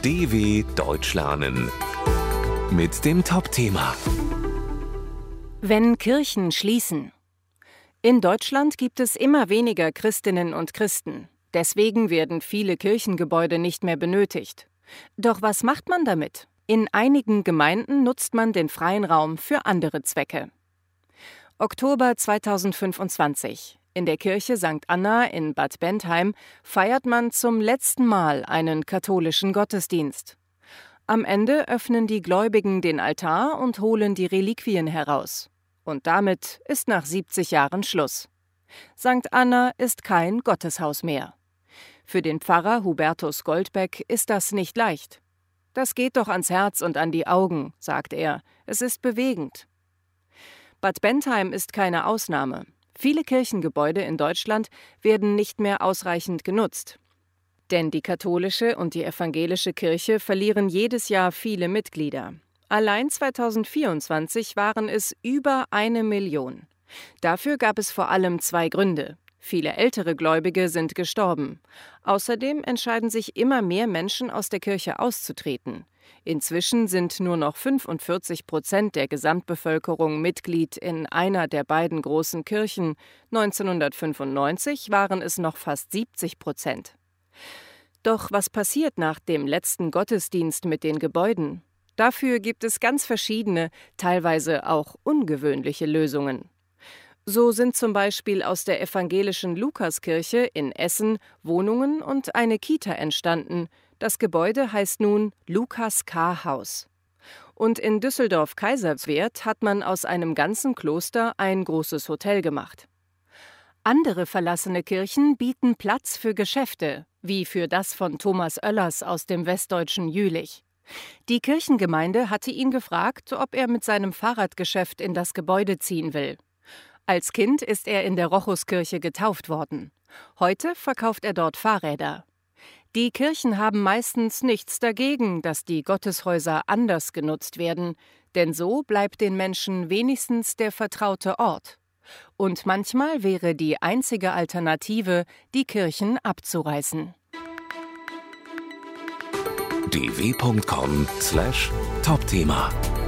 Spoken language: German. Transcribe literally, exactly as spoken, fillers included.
D W Deutsch lernen mit dem Top-Thema. Wenn Kirchen schließen. In Deutschland gibt es immer weniger Christinnen und Christen. Deswegen werden viele Kirchengebäude nicht mehr benötigt. Doch was macht man damit? In einigen Gemeinden nutzt man den freien Raum für andere Zwecke. Oktober zweitausendfünfundzwanzig. In der Kirche Sankt Anna in Bad Bentheim feiert man zum letzten Mal einen katholischen Gottesdienst. Am Ende öffnen die Gläubigen den Altar und holen die Reliquien heraus. Und damit ist nach siebzig Jahren Schluss. Sankt Anna ist kein Gotteshaus mehr. Für den Pfarrer Hubertus Goldbeck ist das nicht leicht. Das geht doch ans Herz und an die Augen, sagt er. Es ist bewegend. Bad Bentheim ist keine Ausnahme. Viele Kirchengebäude in Deutschland werden nicht mehr ausreichend genutzt. Denn die katholische und die evangelische Kirche verlieren jedes Jahr viele Mitglieder. Allein zweitausendvierundzwanzig waren es über eine Million. Dafür gab es vor allem zwei Gründe. Viele ältere Gläubige sind gestorben. Außerdem entscheiden sich immer mehr Menschen, aus der Kirche auszutreten. Inzwischen sind nur noch fünfundvierzig Prozent der Gesamtbevölkerung Mitglied in einer der beiden großen Kirchen. neunzehnhundertfünfundneunzig waren es noch fast siebzig Prozent. Doch was passiert nach dem letzten Gottesdienst mit den Gebäuden? Dafür gibt es ganz verschiedene, teilweise auch ungewöhnliche Lösungen. So sind zum Beispiel aus der evangelischen Lukaskirche in Essen Wohnungen und eine Kita entstanden. Das Gebäude heißt nun Lukas-K-Haus. Und in Düsseldorf-Kaiserswerth hat man aus einem ganzen Kloster ein großes Hotel gemacht. Andere verlassene Kirchen bieten Platz für Geschäfte, wie für das von Thomas Oellers aus dem westdeutschen Jülich. Die Kirchengemeinde hatte ihn gefragt, ob er mit seinem Fahrradgeschäft in das Gebäude ziehen will. Als Kind ist er in der Rochuskirche getauft worden. Heute verkauft er dort Fahrräder. Die Kirchen haben meistens nichts dagegen, dass die Gotteshäuser anders genutzt werden, denn so bleibt den Menschen wenigstens der vertraute Ort. Und manchmal wäre die einzige Alternative, die Kirchen abzureißen. d w punkt com slash Top-Thema